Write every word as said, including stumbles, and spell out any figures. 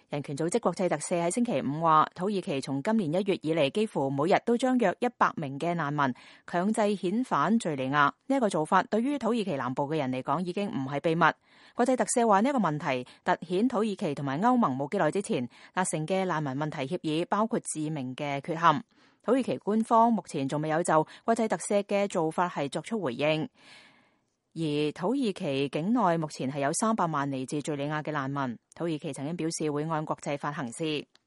人權組織國際特赦喺星期五話，土耳其從今年一月以嚟，幾乎每日都將約一百名嘅難民強制遣返敘利亞。呢一個做法對於土耳其南部嘅人嚟講已經唔係秘密。國際特赦話呢一個問題凸顯土耳其同埋歐盟冇幾耐之前達成嘅難民問題協議包括致命嘅缺陷。土耳其官方目前仲未有就國際特赦嘅做法係作出回應。而土耳其境內目前係有三百萬嚟自敘利亞嘅難民，土耳其曾經表示會按國際法行事。